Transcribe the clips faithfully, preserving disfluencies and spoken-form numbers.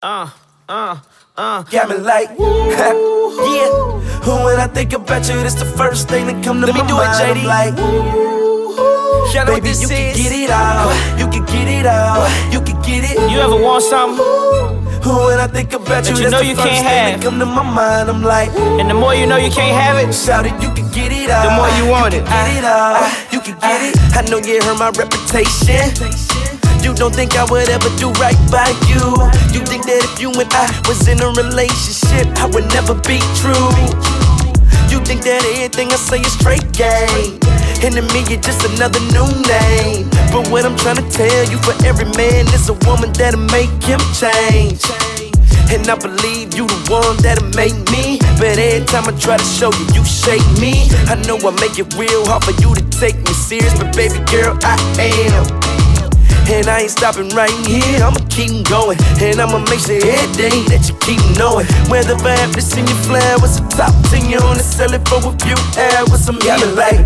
Uh, uh, uh. Got me like, yeah. When I think about you, that's the first thing that come to Let my me do mind. it, J D. I'm like, Y'all know what baby, this you is? can get it out. You can get it out. You can get it. You ever want something, When I think about you, you that's know the you first can't thing have. that come to my mind. I'm like, and the more you know you can't have it, shout it, you can get it out. the more you want You it. can get it out. You can get it. I know you heard my reputation. You don't think I would ever do right by you. You think that if you and I was in a relationship, I would never be true. You think that everything I say is straight game, and to me you're just another new name. But what I'm trying to tell you, for every man there's a woman that'll make him change. And I believe you the one that'll make me. But every time I try to show you, you shake me. I know I make it real hard for you to take me serious, but baby girl, I am. And I ain't stopping right here, I'ma keep going. And I'ma make sure every day that you keep knowing. Whether I have to send you flowers or top ten, you only sell it for a few hours. I'm got me like,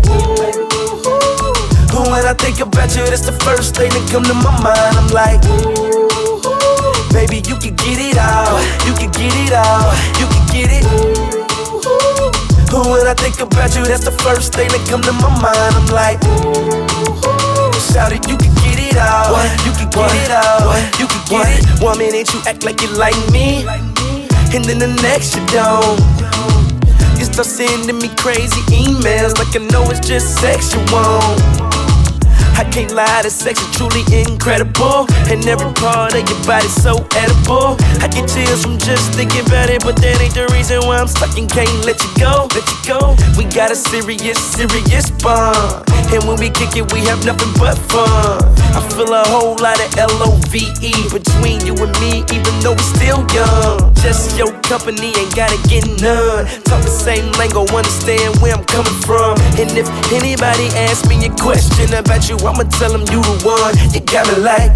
when I think about you, that's the first thing that come to my mind. I'm like, baby, you can get it out. You can get it out. You can get it. When I think about you, that's the first thing that come to my mind. I'm like, shout it, you can get it out. You can get it out. You can get it. One minute you act like you like me, and then the next you don't. You start sending me crazy emails like I know it's just sex you want. I can't lie, the sex is truly incredible, and every part of your body's so edible. I get chills from just thinking about it, but that ain't the reason why I'm stuck and can't let you go. Let you go. We got a serious, serious bond, and when we kick it, we have nothing but fun. I feel a whole lot of L O V E between you and me, even though we're still young. Just your company ain't gotta get none. Talk the same lingo, understand where I'm coming from. And if anybody asks me a question about you, I'ma tell them you the one. You got me like,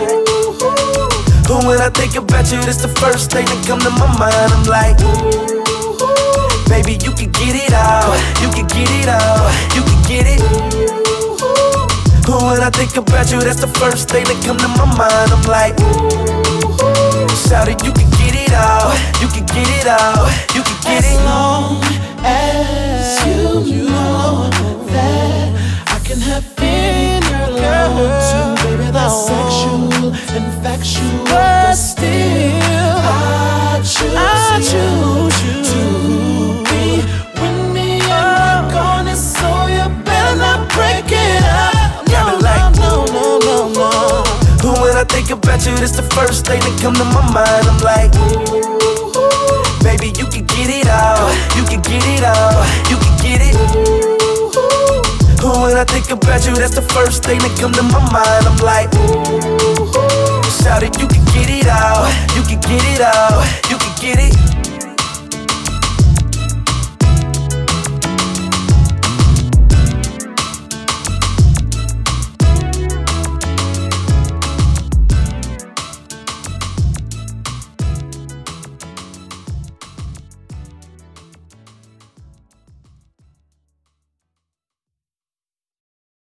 when I think about you, that's the first thing that come to my mind. I'm like, baby, you can get it out. You can get it out. You can get it. When I think about you, that's the first thing that come to my mind. I'm like, shout it, you can get it out. You can get it out. You can get it. As long as you know that I can have been your love too, baby, that's sexual and factual, but still I choose, I choose you to be with me, and we're gonna, so you better not break it up. No, no, no, no, no, no. When I think about you, that's the first thing that come to my mind. I'm like, baby, you can get it out. You can get it out. You can get it. When I think about you, that's the first thing that come to my mind. I'm like, shout it, you can get it out. You can get it out. You can get it.